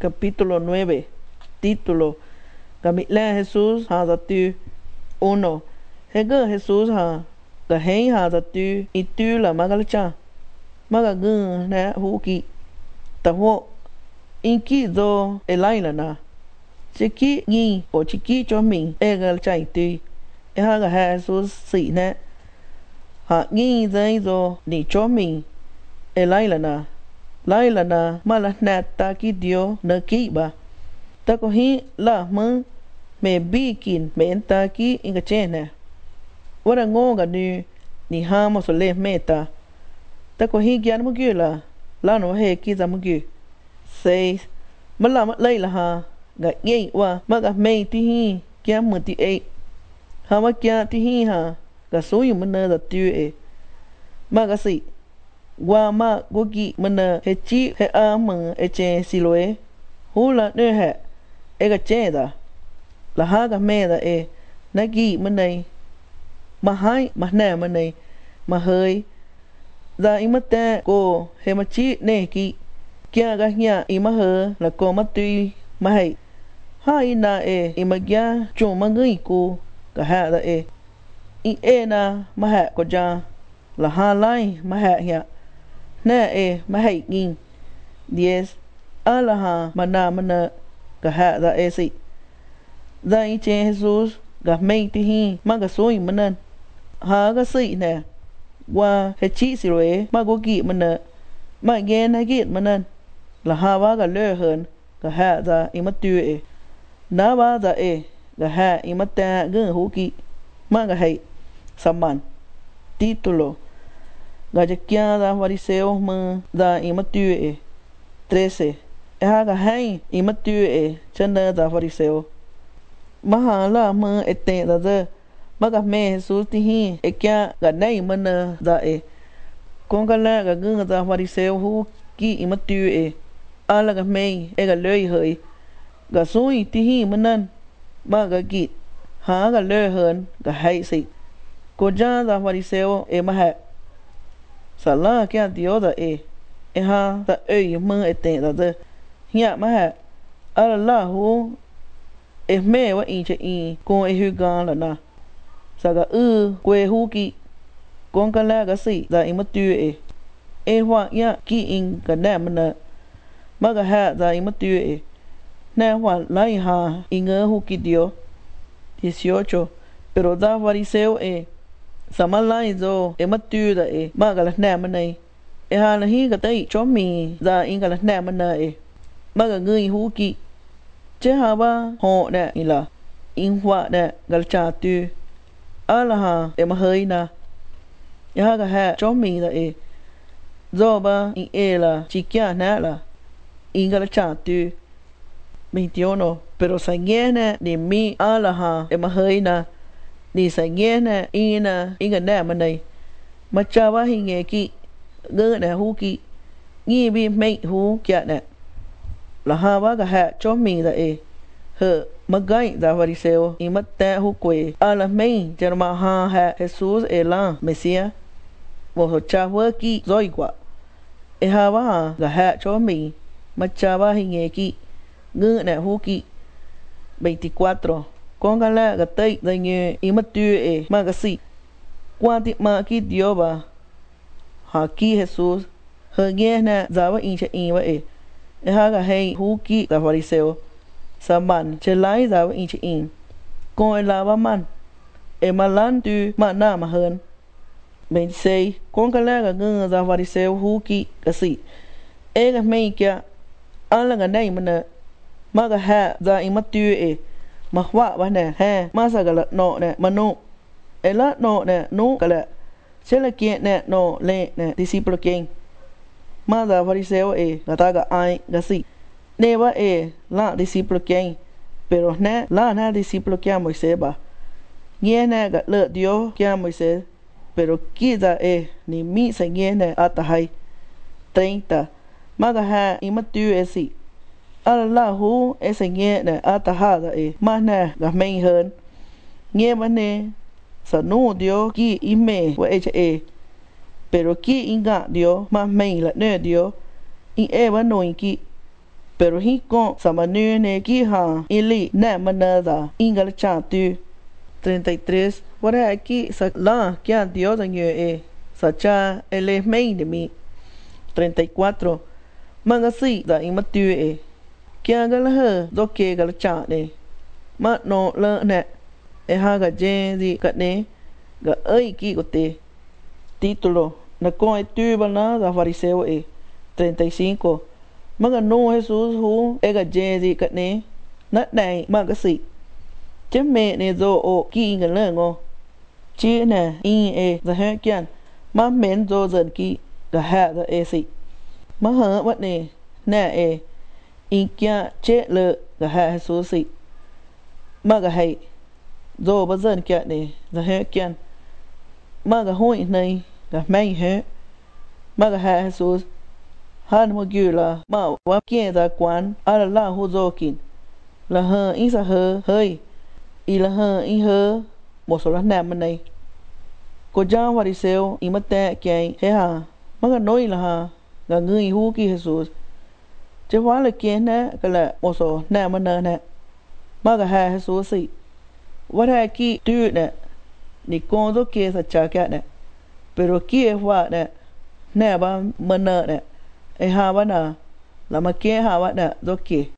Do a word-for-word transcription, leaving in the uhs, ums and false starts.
capítulo nueve, título, Camila Jesús ha tu uno. Hega Jesús ha ga hei ha tu y tu la magalcha. Maga gun na huki. Taho inki do elaila na. Chiki ni o chiki cho mình egal chai tu. Ha ga Jesús si na. Ha ni dai do ni cho mình elaila na. Laila na mala nata ki dio na ki ba. Ta ko hi la mơ me bikin me enta ki inga chena. Wara ngonga ni ni hamo so le meta. Ta ko hi gyan mo la la no he ki za mo gyu. Seis mala ma laila ha ga ye wa ma ga me ti hi kya mo ti e. Ha ma kya ti hi ha ga so yu mo na da tu e. Ma ga si wa ma gogi mana he chi he a mong e che siloe hula ne he e ga che da la ha ga me da e na gi manai ma hai ma na manai ma hơi da i mate ko he ma chi ne ki kya ga nya i ma he la ko ma tui ma hai hai na e i ma gya chu ma ngui ku ga ha da e i e na ma ha ko ja la ha lai ma ha ya na e ma hai ngin diez alaha mana mana ga ha da e si da i che Jesus ga mei ti hi ma ga soi manan ha ga si ne wa he chi si re ma go gi mana ma ge na gi manan la ha wa ga le hơn ga ha da i ma tu e na ba da e ga ha i ma ta ge hu ki ma ga hai saman título ga kya da fariseo ma da i ma tu e trece e ha ga hai i ma tu e chanda da fariseo ma ha la ma e te da da ma ga me Jesus ti hi e kya ga nai ma na da e con ga la ga gu da fariseo hu ki i ma tu e ala ga me e ga le hơi ga sui ti hi ma nan ma ga ki ha ga le hơn ga hai si ko ja da fariseo e ma ha sala kya dio da e e ha da e mơ e te da da nya ma ha ala la hu e me wa in che in ko e hu ga la na sa ga u kwe hu ki kon ka la ga si da i ma tu e e hwa ya ki in ga na ma na ma ga ha da i ma tu e na hwa la i ha in ga hu ki dio dieciocho pero da fariseo e samalai zo e matu da e ma ga la na ma nei e ha la hi ga tai cho mi da in ga la na ma na e ma ga ngui hu ki che ha ba ho da i la in hwa da ga cha tu ala ha e ma hơi na e ha ga ha cho mi da e zo ba in e la chi kya na la in ga la cha tu veintiuno pero sa ngena de mi ala ha e ma hơi na ni sa nghe na ina inga na ma nei ma cha wa hi nge ki ge na hu ki ngi bi mei hu kya na la ha wa ga ha cho mi da e he ma gai da fariseo i ma ta hu kwe ala mei jer ma ha ha Jesus e la mesia wo ho cha wa ki zoi kwa e ha wa ga ha cho mi ma cha wa hi nge ki ge na hu ki veinticuatro con ga la ga tai da nge i ma tu e ma ga si qua ti ma ki dio ba ha ki Jesus he nge na za wa in che in wa e e ha ga hei hu ki da fariseo sa man che lai za wa in che in con e la ba man e ma lan tu ma na ma hơn veintiséis con ga la ga nge da fariseo hu ki ga si e ga mei kya ala ga nei ma na ma ga ha da i ma tu e ma hwa ba nè ha ma sa ga la no nè ma no e la no nè no ga la se la kien nè no le nè discípulo king ma da fariseo e ga ta ga ai ga si ne ba e la discípulo king pero nè la na discípulo kya Moisés ba nghe nè ga le dio kya Moisés pero ki da e ni mi sa nghe nè ata hai treinta ma ga ha i ma tu e si ala la hu e se nghe nè ata ha da e ma nè ga mei hơn nghe ba nè sa nu dio ki i me wa e e pero ki inga dio ma mei la ne dio i e ba no ki pero hi con samanu ne ki ha ili na manada ingal cha tu. treinta y tres Wara aquí sa la kia Dios año e sa cha ele mei de mi. treinta y cuatro Manga si da imatu e kia gal ha do ke gal cha ne ma no la ne e ha ga je di ka ne ga ai ki ko te título na con e tu bana da fariseo e. treinta y cinco Manga no Jesús hu e ga je di ka ne na dai ma ga si chứ mẹ này rồi ô kỳ ngân lơ ngô chứ nè in e ra hết kian mà mến rồi dần kỳ cả hạ ra e xị mà hở bắt nè nè e in kia chết lơ cả hạ số xị mà cả hay rồi bắt dần kia nè ra hết kian mà cả hội này cả mấy hết mà cả hạ số han một kiểu là mà quá kia ra quán à là hô rồi kín là hở in sa hở hơi y là hơ y hơ một số lần nam bên này cô cha fariseo y mất tệ cái thế hà mà cái nói là hà là người hu kia Jesus chứ hóa là kia nè cái là một số nam bên này nè mà cái hà Jesus gì what hai kia tu nè ni con đó kia sa cha cái nè pero kia hóa nè nè ba bên nè nè ai hà ba nè là mà kia hà ba nè đó kia